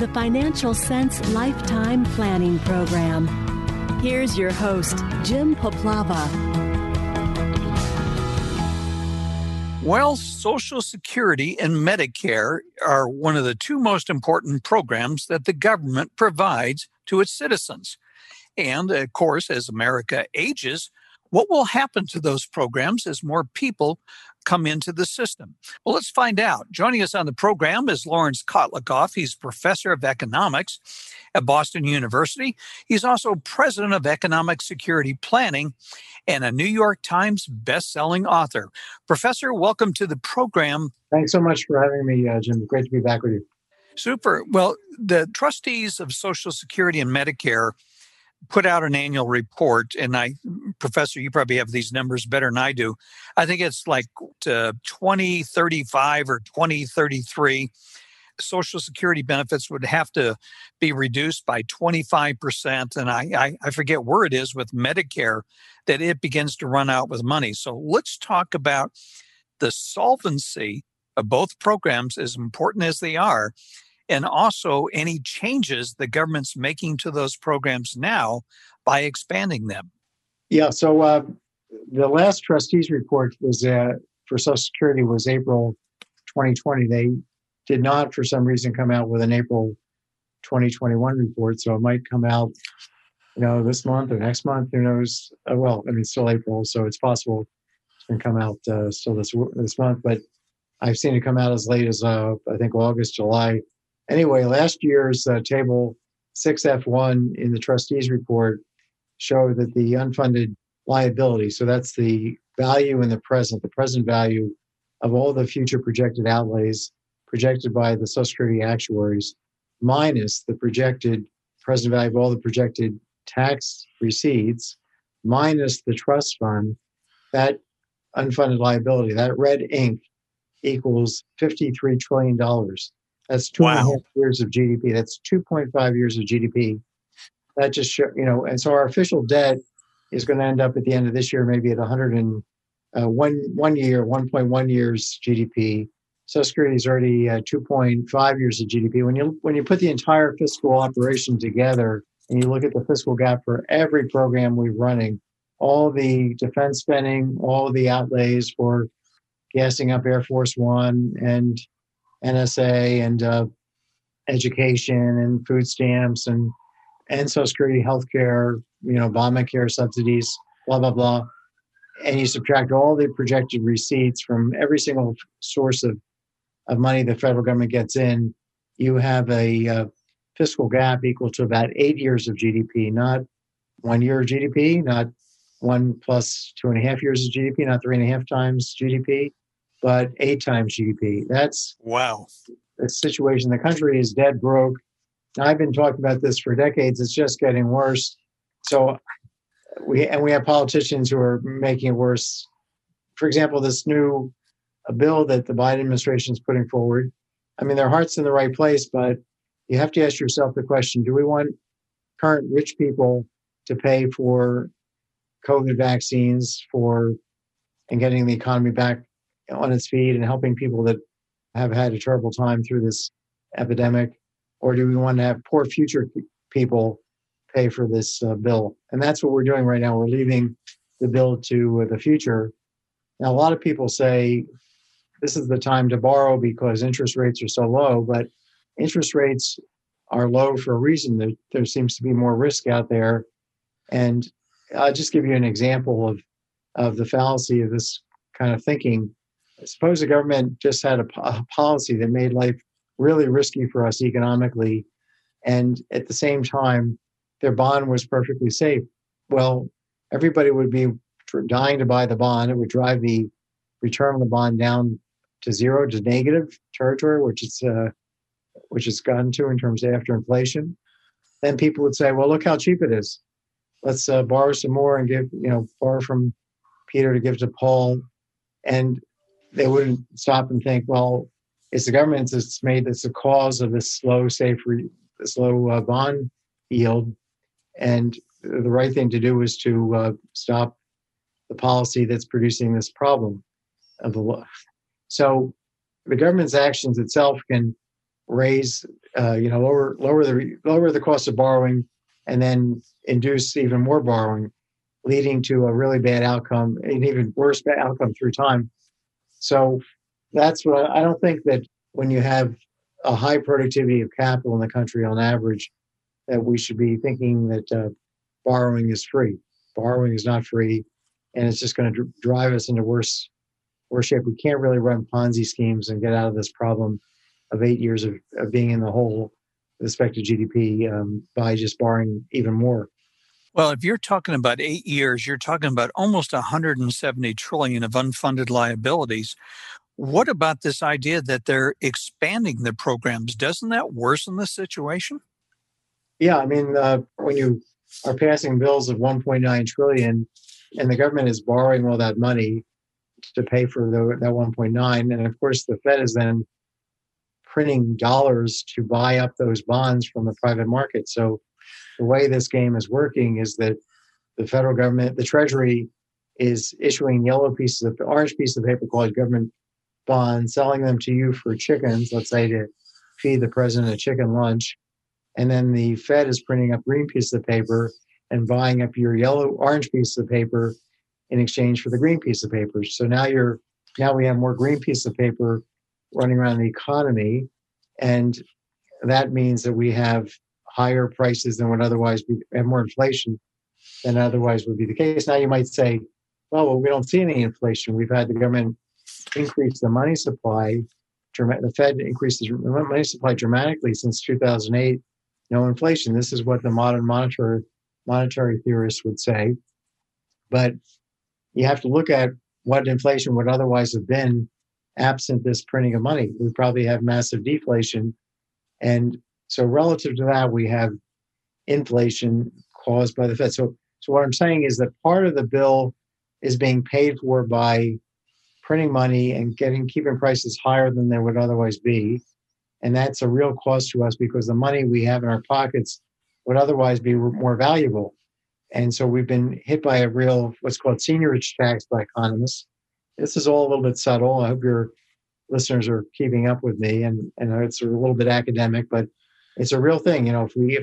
the Financial Sense Lifetime Planning Program. Here's your host, Jim Poplava. Well, Social Security and Medicare are one of the two most important programs that the government provides to its citizens. And, of course, as America ages, what will happen to those programs as more people come into the system? Well, let's find out. Joining us on the program is Lawrence Kotlikoff. He's professor of economics at Boston University. He's also president of Economic Security Planning and a New York Times best-selling author. Professor, welcome to the program. Thanks so much for having me, Jim. Great to be back with you. Super. Well, the trustees of Social Security and Medicare put out an annual report, and Professor, you probably have these numbers better than I do. I think it's like 2035 or 2033, Social Security benefits would have to be reduced by 25%. And I forget where it is with Medicare that it begins to run out with money. So let's talk about the solvency of both programs, as important as they are, and also any changes the government's making to those programs now by expanding them. Yeah, so the last trustees report was for Social Security was April 2020. They did not, for some reason, come out with an April 2021 report, so it might come out, this month or next month. Who knows? Still April, so it's possible it's going to come out still this month. But I've seen it come out as late as I think August, July. Anyway, last year's table 6F1 in the trustees report showed that the unfunded liability, so that's the value in the present value of all the future projected outlays projected by the Social Security actuaries, minus the projected present value of all the projected tax receipts, minus the trust fund, that unfunded liability, that red ink, equals $53 trillion. That's 2.5 years of GDP. That's 2.5 years of GDP. That just and so our official debt is going to end up at the end of this year maybe at 1.1 years GDP. Social Security is already 2.5 years of GDP. When you put the entire fiscal operation together and you look at the fiscal gap for every program we're running, all the defense spending, all the outlays for gassing up Air Force One and NSA and education and food stamps and Social Security, healthcare, Obamacare subsidies, blah, blah, blah. And you subtract all the projected receipts from every single source of money the federal government gets in, you have a fiscal gap equal to about 8 years of GDP, not 1 year of GDP, not 1 plus 2.5 years of GDP, not 3.5 times GDP, but 8 times GDP. That's the situation. The country is dead broke. I've been talking about this for decades. It's just getting worse. So we have politicians who are making it worse. For example, this new bill that the Biden administration is putting forward. I mean, their heart's in the right place, but you have to ask yourself the question, do we want current rich people to pay for COVID vaccines and getting the economy back on its feet and helping people that have had a terrible time through this epidemic? Or do we want to have poor future people pay for this bill? And that's what we're doing right now. We're leaving the bill to the future. Now, a lot of people say this is the time to borrow because interest rates are so low, but interest rates are low for a reason. There seems to be more risk out there. And I'll just give you an example of the fallacy of this kind of thinking. Suppose the government just had a policy that made life really risky for us economically, and at the same time, their bond was perfectly safe. Well, everybody would be dying to buy the bond. It would drive the return on the bond down to zero, to negative territory, which it's gotten to in terms of after inflation. Then people would say, well, look how cheap it is. Let's borrow some more and borrow from Peter to give to Paul. And they wouldn't stop and think, well, it's the government that's made this a cause of this slow bond yield. And the right thing to do is to stop the policy that's producing this problem of the law. So the government's actions itself can raise, lower the cost of borrowing, and then induce even more borrowing, leading to a really bad outcome, an even worse outcome through time. So that's what I don't think that when you have a high productivity of capital in the country on average, that we should be thinking that borrowing is free. Borrowing is not free, and it's just going to drive us into worse shape. We can't really run Ponzi schemes and get out of this problem of 8 years of being in the hole with respect to GDP by just borrowing even more. Well, if you're talking about 8 years, you're talking about almost 170 trillion of unfunded liabilities. What about this idea that they're expanding the programs? Doesn't that worsen the situation? Yeah, I mean, when you are passing bills of 1.9 trillion and the government is borrowing all that money to pay for that 1.9, and of course the Fed is then printing dollars to buy up those bonds from the private market. So the way this game is working is that the federal government, the Treasury, is issuing orange pieces of paper called government bonds, selling them to you for chickens, let's say to feed the president a chicken lunch. And then the Fed is printing up green pieces of paper and buying up your orange piece of paper in exchange for the green piece of paper. So now we have more green pieces of paper running around the economy, and that means that we have higher prices than would otherwise be, and more inflation than otherwise would be the case. Now you might say, well, we don't see any inflation. We've had the government increase the money supply. The Fed increased the money supply dramatically since 2008. No inflation. This is what the modern monetary theorists would say. But you have to look at what inflation would otherwise have been absent this printing of money. We probably have massive deflation. And so relative to that, we have inflation caused by the Fed. So what I'm saying is that part of the bill is being paid for by printing money and keeping prices higher than they would otherwise be. And that's a real cost to us because the money we have in our pockets would otherwise be more valuable. And so we've been hit by a real, what's called seigniorage tax by economists. This is all a little bit subtle. I hope your listeners are keeping up with me, and it's a little bit academic, but it's a real thing. Let me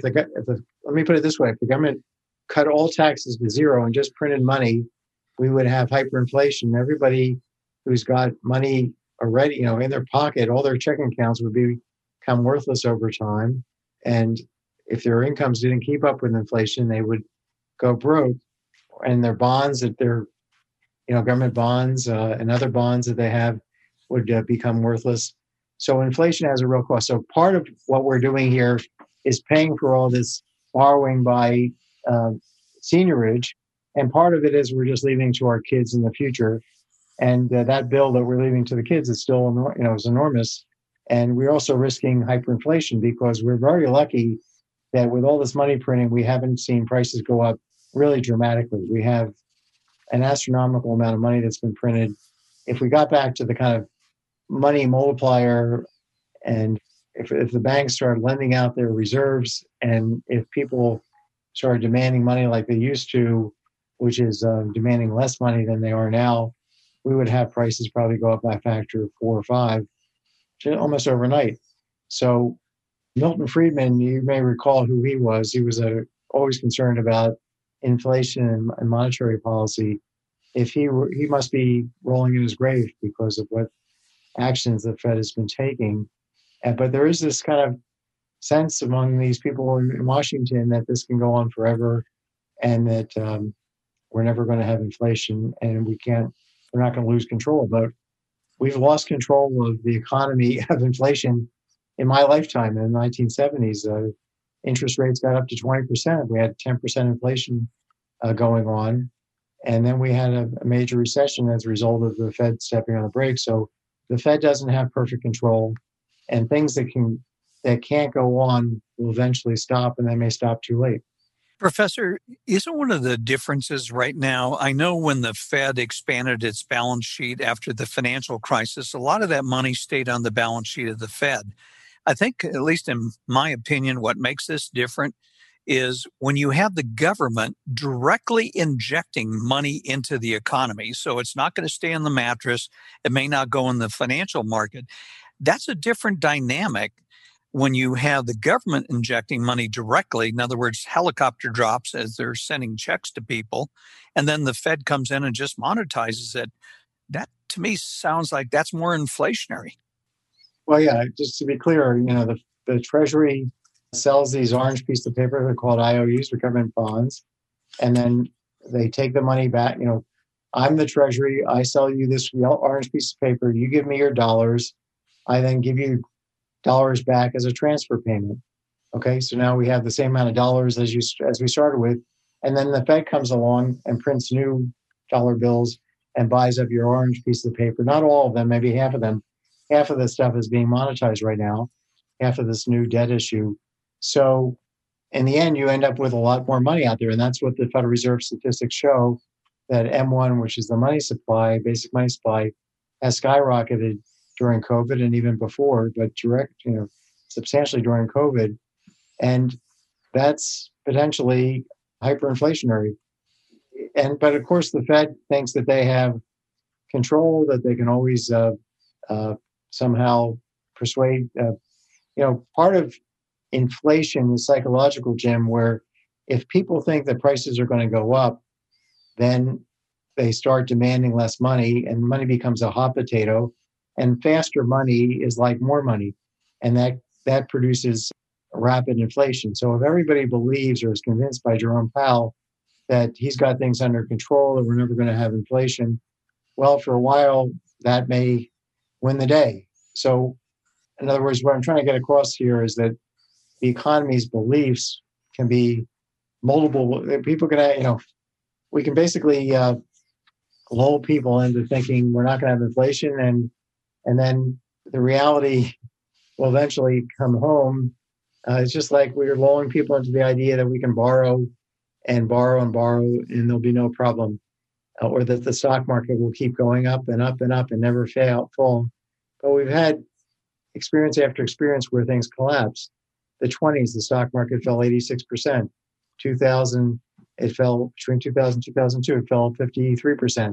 put it this way: if the government cut all taxes to zero and just printed money, we would have hyperinflation. Everybody who's got money already, in their pocket, all their checking accounts would become worthless over time. And if their incomes didn't keep up with inflation, they would go broke. And their bonds, that they're, government bonds and other bonds that they have would become worthless. So inflation has a real cost. So part of what we're doing here is paying for all this borrowing by seigniorage, and part of it is we're just leaving to our kids in the future. And that bill that we're leaving to the kids is still, is enormous. And we're also risking hyperinflation because we're very lucky that with all this money printing, we haven't seen prices go up really dramatically. We have an astronomical amount of money that's been printed. If we got back to the kind of money multiplier, and if the banks started lending out their reserves, and if people started demanding money like they used to, which is demanding less money than they are now, we would have prices probably go up by a factor of 4 or 5 almost overnight. So Milton Friedman, you may recall who he was. He was always concerned about inflation and monetary policy. If he must be rolling in his grave because of what actions the Fed has been taking. But there is this kind of sense among these people in Washington that this can go on forever, and that we're never going to have inflation, and we're not going to lose control. But we've lost control of the economy of inflation in my lifetime. In the 1970s, interest rates got up to 20%. We had 10% inflation going on. And then we had a major recession as a result of the Fed stepping on the brakes. So the Fed doesn't have perfect control, and things that can't go on will eventually stop, and they may stop too late. Professor, isn't one of the differences right now, I know when the Fed expanded its balance sheet after the financial crisis, a lot of that money stayed on the balance sheet of the Fed. I think, at least in my opinion, what makes this different is when you have the government directly injecting money into the economy. So it's not going to stay in the mattress. It may not go in the financial market. That's a different dynamic when you have the government injecting money directly, in other words, helicopter drops as they're sending checks to people, and then the Fed comes in and just monetizes it, that to me sounds like that's more inflationary. Well, yeah, just to be clear, the Treasury sells these orange pieces of paper. They're called IOUs, or government bonds. And then they take the money back. I'm the Treasury. I sell you this orange piece of paper. You give me your dollars. I then give you dollars back as a transfer payment. Okay, so now we have the same amount of dollars as we started with. And then the Fed comes along and prints new dollar bills and buys up your orange piece of paper. Not all of them, maybe half of them. Half of this stuff is being monetized right now, half of this new debt issue. So in the end, you end up with a lot more money out there. And that's what the Federal Reserve statistics show, that M1, which is the money supply, basic money supply, has skyrocketed during COVID and even before, but substantially during COVID. And that's potentially hyperinflationary. But of course, the Fed thinks that they have control, that they can always somehow persuade. Part of inflation is psychological, Jim, where if people think that prices are going to go up, then they start demanding less money, and money becomes a hot potato, and faster money is like more money, and that produces rapid inflation. So if everybody believes or is convinced by Jerome Powell that he's got things under control, that we're never going to have inflation, well, for a while, that may win the day. So in other words, what I'm trying to get across here is that the economy's beliefs can be multiple. People can, we can basically lull people into thinking we're not going to have inflation, and then the reality will eventually come home. It's just like we're lulling people into the idea that we can borrow and borrow and borrow, and there'll be no problem, or that the stock market will keep going up and up and up and never fall. But we've had experience after experience where things collapse. The 20s, the stock market fell 86%. 2000, it fell between 2000 and 2002, it fell 53%.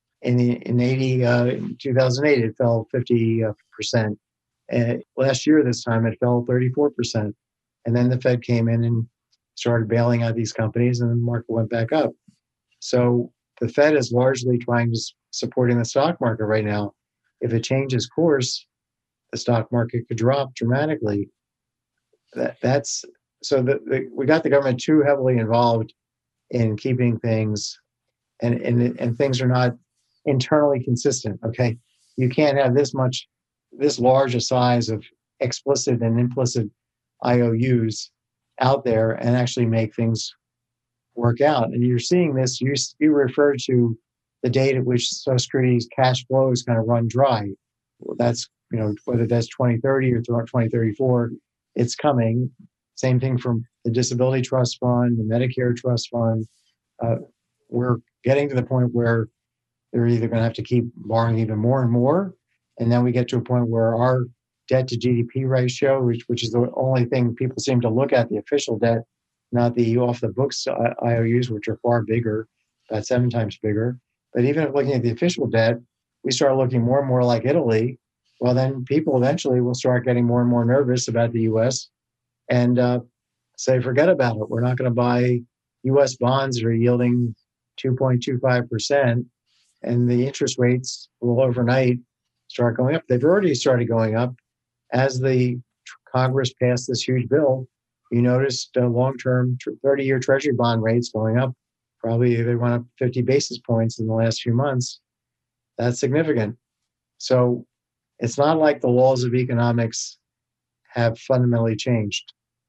In 2008, it fell 50%. And last year, this time, it fell 34%. And then the Fed came in and started bailing out these companies, and the market went back up. So the Fed is largely supporting the stock market right now. If it changes course, the stock market could drop dramatically. We got the government too heavily involved in keeping things, and things are not internally consistent. Okay, you can't have this large a size of explicit and implicit IOUs out there and actually make things work out. And you're seeing this. You refer to the date at which Social Security's cash flow is going to run dry. Well, that's whether that's 2030 or 2034, it's coming. Same thing from the Disability Trust Fund, the Medicare Trust Fund. We're getting to the point where they're either going to have to keep borrowing even more and more, and then we get to a point where our debt to GDP ratio, which is the only thing people seem to look at, the official debt, not the off the books IOUs, which are far bigger, about 7 times bigger. But even if looking at the official debt, we start looking more and more like Italy. Well, then people eventually will start getting more and more nervous about the U.S. and say, forget about it. We're not going to buy U.S. bonds that are yielding 2.25%, and the interest rates will overnight start going up. They've already started going up. As the Congress passed this huge bill, you noticed long-term 30-year Treasury bond rates going up. Probably they went up 50 basis points in the last few months. That's significant. So it's not like the laws of economics have fundamentally changed.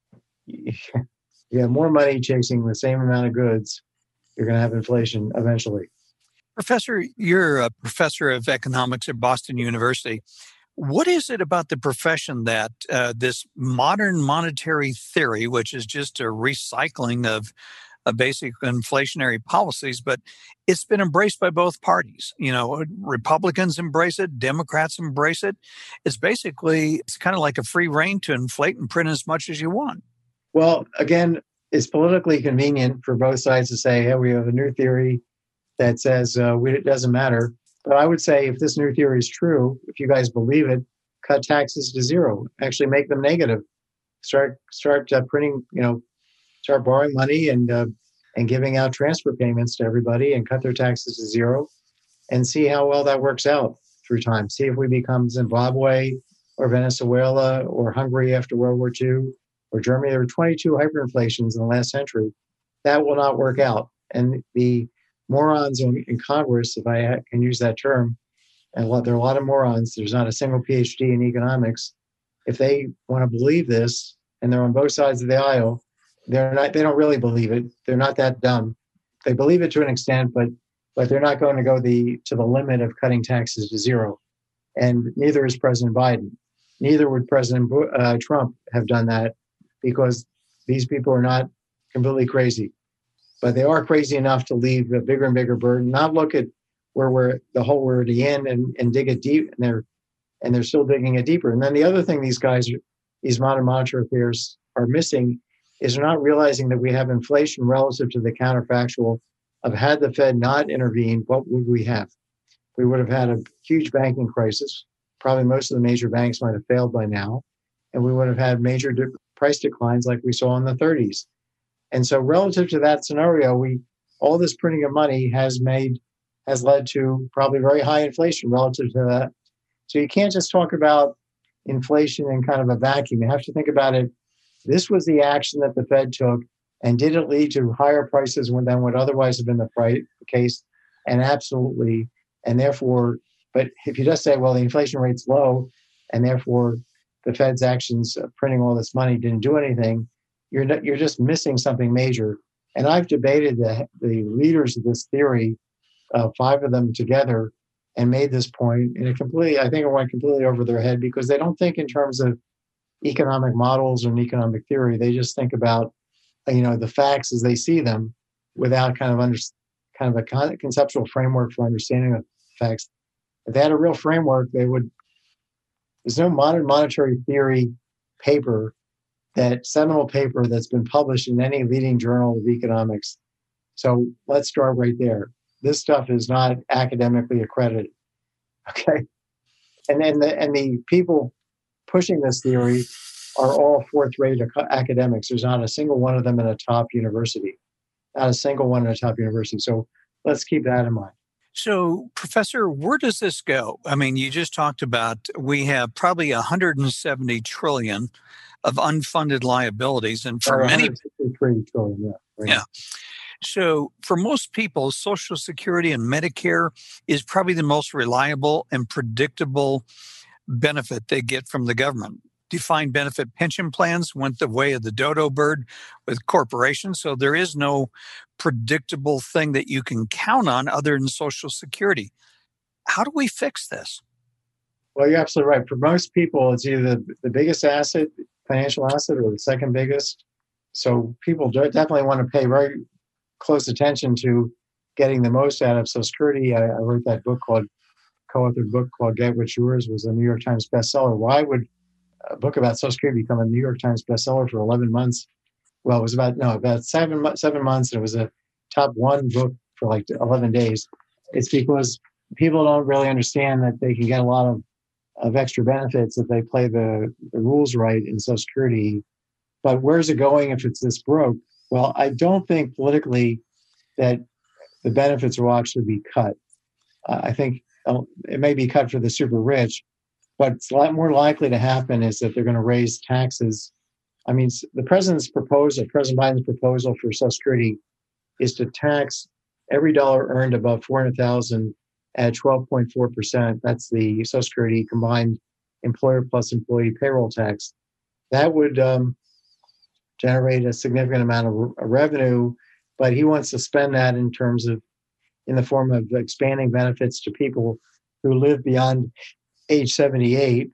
You have more money chasing the same amount of goods, you're going to have inflation eventually. Professor, you're a professor of economics at Boston University. What is it about the profession that this modern monetary theory, which is just a recycling of basic inflationary policies, but it's been embraced by both parties? Republicans embrace it, Democrats embrace it. It's kind of like a free rein to inflate and print as much as you want. Well, again, it's politically convenient for both sides to say, hey, we have a new theory that says it doesn't matter. But I would say if this new theory is true, if you guys believe it, cut taxes to zero, actually make them negative. start printing, start borrowing money and giving out transfer payments to everybody and cut their taxes to zero and see how well that works out through time. See if we become Zimbabwe or Venezuela or Hungary after World War II or Germany. There were 22 hyperinflations in the last century. That will not work out. And the morons in Congress, if I can use that term, and there are a lot of morons, there's not a single PhD in economics. If they want to believe this, and they're on both sides of the aisle, they don't really believe it. They're not that dumb. They believe it to an extent, but they're not going to go to the limit of cutting taxes to zero. And neither is President Biden. Neither would President Trump have done that, because these people are not completely crazy. But they are crazy enough to leave a bigger and bigger burden, not look at where we're already in and dig it deep, and they're still digging it deeper. And then the other thing these modern monetary theorists are missing is they're not realizing that we have inflation relative to the counterfactual of, had the Fed not intervened, what would we have? We would have had a huge banking crisis. Probably most of the major banks might have failed by now. And we would have had major price declines like we saw in the 30s. And so relative to that scenario, all this printing of money has led to probably very high inflation relative to that. So you can't just talk about inflation in kind of a vacuum. You have to think about it. This was the action that the Fed took, and did it lead to higher prices than would otherwise have been the case? And absolutely. And therefore, but if you just say, well, the inflation rate's low, and therefore the Fed's actions of printing all this money didn't do anything, you're just missing something major. And I've debated the leaders of this theory, 5 of them together, and made this point. And I think it went completely over their head, because they don't think in terms of economic models or economic theory. They just think about, the facts as they see them, without kind of a conceptual framework for understanding the facts. If they had a real framework, there's no modern monetary theory seminal paper that's been published in any leading journal of economics. So let's start right there. This stuff is not academically accredited. Okay. And then the people pushing this theory are all fourth-rate academics. There's not a single one of them in a top university. Not a single one in a top university. So let's keep that in mind. So, Professor, where does this go? I mean, you just talked about we have probably 170 trillion of unfunded liabilities, and for many, 163 trillion. Yeah. Right. Yeah. So, for most people, Social Security and Medicare is probably the most reliable and predictable benefit they get from the government. Defined benefit pension plans went the way of the dodo bird with corporations, so there is no predictable thing that you can count on other than Social Security. How do we fix this? Well, you're absolutely right. For most people, it's either the biggest asset, financial asset, or the second biggest. So people definitely want to pay very close attention to getting the most out of Social Security. I wrote that co-authored book called Get What's Yours, was a New York Times bestseller. Why would a book about Social Security become a New York Times bestseller for 11 months? Well, it was about 7 months, and it was a top 1 book for like 11 days. It's because people don't really understand that they can get a lot of extra benefits if they play the rules right in Social Security. But where's it going if it's this broke? Well, I don't think politically that the benefits will actually be cut. I think it may be cut for the super rich. What's a lot more likely to happen is that they're going to raise taxes. I mean, President Biden's proposal for Social Security is to tax every dollar earned above $400,000 at 12.4%. That's the Social Security combined employer plus employee payroll tax. That would generate a significant amount of revenue, but he wants to spend that in the form of expanding benefits to people who live beyond age 78.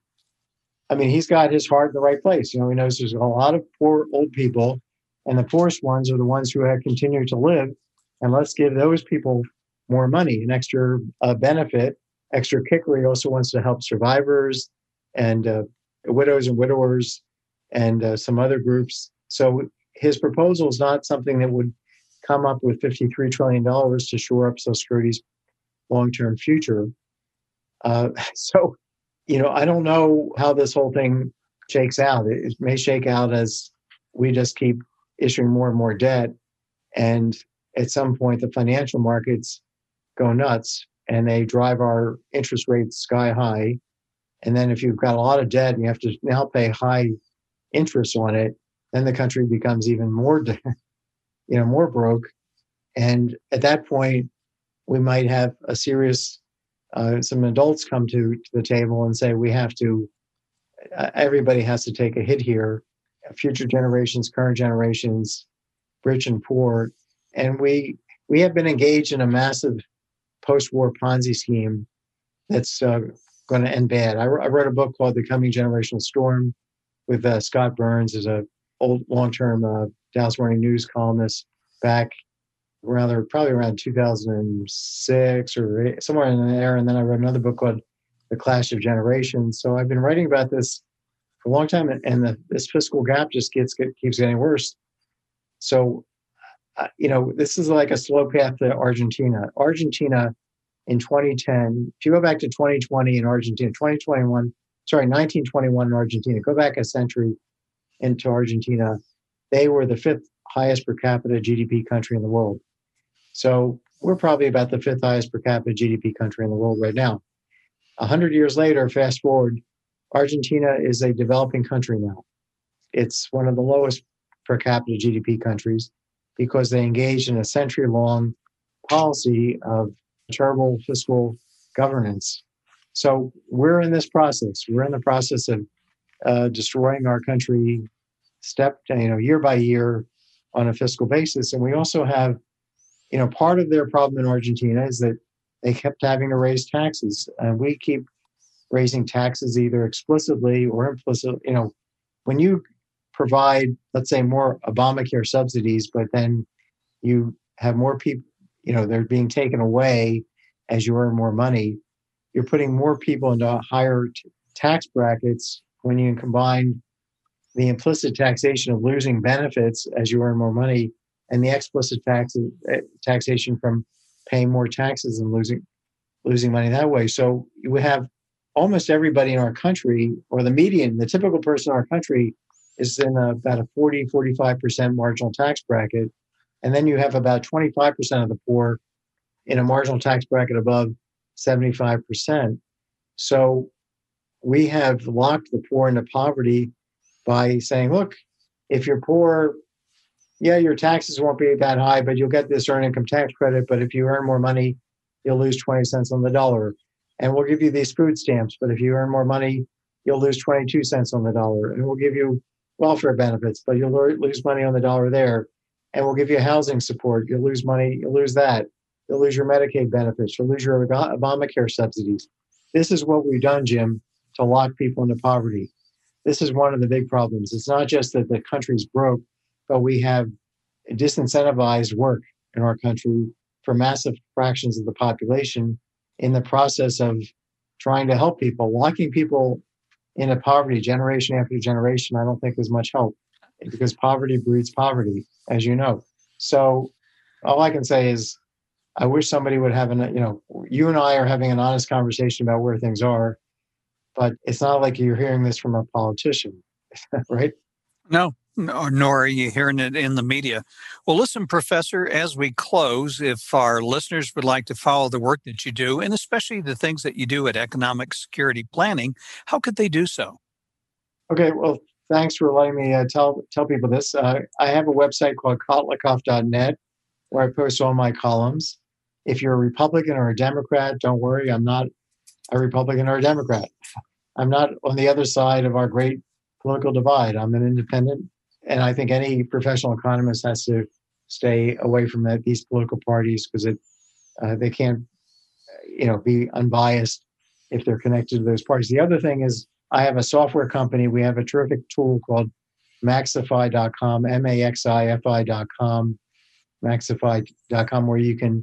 I mean, he's got his heart in the right place. He knows there's a lot of poor old people, and the poorest ones are the ones who have continued to live. And let's give those people more money, an extra benefit, extra kicker. He also wants to help survivors and widows and widowers and some other groups. So his proposal is not something that would come up with $53 trillion to shore up Social Security's long-term future. So, I don't know how this whole thing shakes out. It may shake out as we just keep issuing more and more debt. And at some point, the financial markets go nuts and they drive our interest rates sky high. And then if you've got a lot of debt and you have to now pay high interest on it, then the country becomes even more, more broke. And at that point, we might have a serious, some adults come to the table and say, we have to, everybody has to take a hit here, future generations, current generations, rich and poor. And we have been engaged in a massive post-war Ponzi scheme that's going to end bad. I wrote a book called The Coming Generational Storm with Scott Burns, as a old long-term Dallas Morning News columnist back probably around 2006 or somewhere in there. And then I wrote another book called The Clash of Generations. So I've been writing about this for a long time, and this fiscal gap just keeps getting worse. So, this is like a slow path to Argentina. Argentina in 2010, if you go back to 2020 in Argentina, 1921 in Argentina, go back a century into Argentina, they were the 5th highest per capita GDP country in the world. So we're probably about the 5th highest per capita GDP country in the world right now. 100 years later, fast forward, Argentina is a developing country now. It's one of the lowest per capita GDP countries because they engaged in a century-long policy of terrible fiscal governance. So we're in this process. We're in the process of destroying our country year by year on a fiscal basis. And we also have, part of their problem in Argentina is that they kept having to raise taxes. And we keep raising taxes either explicitly or implicitly. When you provide, let's say, more Obamacare subsidies, but then you have more people, they're being taken away as you earn more money, you're putting more people into higher tax brackets when you combine the implicit taxation of losing benefits as you earn more money and the explicit taxation from paying more taxes and losing money that way. So we have almost everybody in our country, or the median, the typical person in our country is in about a 40-45% marginal tax bracket. And then you have about 25% of the poor in a marginal tax bracket above 75%. So we have locked the poor into poverty by saying, look, if you're poor, your taxes won't be that high, but you'll get this earned income tax credit. But if you earn more money, you'll lose 20 cents on the dollar. And we'll give you these food stamps. But if you earn more money, you'll lose 22 cents on the dollar. And we'll give you welfare benefits, but you'll lose money on the dollar there. And we'll give you housing support. You'll lose money. You'll lose that. You'll lose your Medicaid benefits. You'll lose your Obamacare subsidies. This is what we've done, Jim, to lock people into poverty. This is one of the big problems. It's not just that the country's broke, but we have disincentivized work in our country for massive fractions of the population in the process of trying to help people. Locking people into poverty generation after generation, I don't think is much help, because poverty breeds poverty, as you know. So all I can say is I wish somebody would have you and I are having an honest conversation about where things are, but it's not like you're hearing this from a politician, right? No, nor are you hearing it in the media. Well, listen, Professor, as we close, if our listeners would like to follow the work that you do, and especially the things that you do at Economic Security Planning, how could they do so? Okay, well, thanks for letting me tell people this. I have a website called kotlikoff.net where I post all my columns. If you're a Republican or a Democrat, don't worry, I'm not a Republican or a Democrat. I'm not on the other side of our great political divide. I'm an independent, and I think any professional economist has to stay away from these political parties because they can't, be unbiased if they're connected to those parties. The other thing is I have a software company. We have a terrific tool called Maxify.com, Maxify.com, Maxify.com, where you can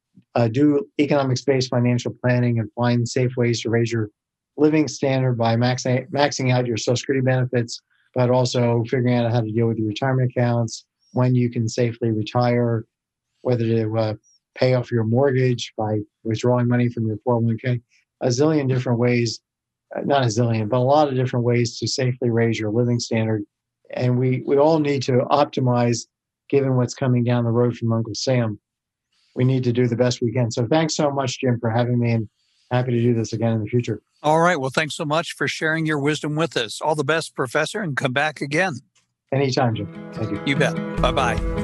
do economics-based financial planning and find safe ways to raise your living standard by maxing out your Social Security benefits, but also figuring out how to deal with your retirement accounts, when you can safely retire, whether to pay off your mortgage by withdrawing money from your 401k, a zillion different ways not a zillion, but a lot of different ways to safely raise your living standard. And we all need to optimize, given what's coming down the road from Uncle Sam. We need to do the best we can. So thanks so much, Jim, for having me, and happy to do this again in the future. All right. Well, thanks so much for sharing your wisdom with us. All the best, Professor, and come back again. Anytime, Jim. Thank you. You bet. Bye-bye.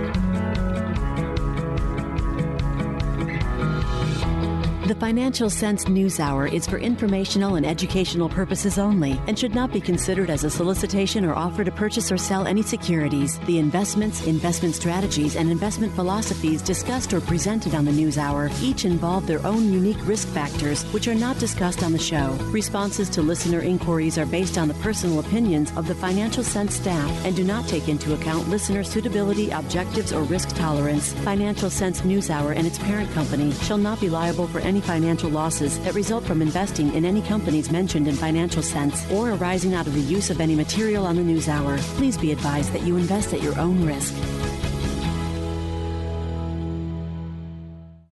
The Financial Sense News Hour is for informational and educational purposes only and should not be considered as a solicitation or offer to purchase or sell any securities. The investments, investment strategies, and investment philosophies discussed or presented on the News Hour each involve their own unique risk factors, which are not discussed on the show. Responses to listener inquiries are based on the personal opinions of the Financial Sense staff and do not take into account listener suitability, objectives, or risk tolerance. Financial Sense News Hour and its parent company shall not be liable for any financial losses that result from investing in any companies mentioned in Financial Sense or arising out of the use of any material on the News Hour. Please be advised that you invest at your own risk.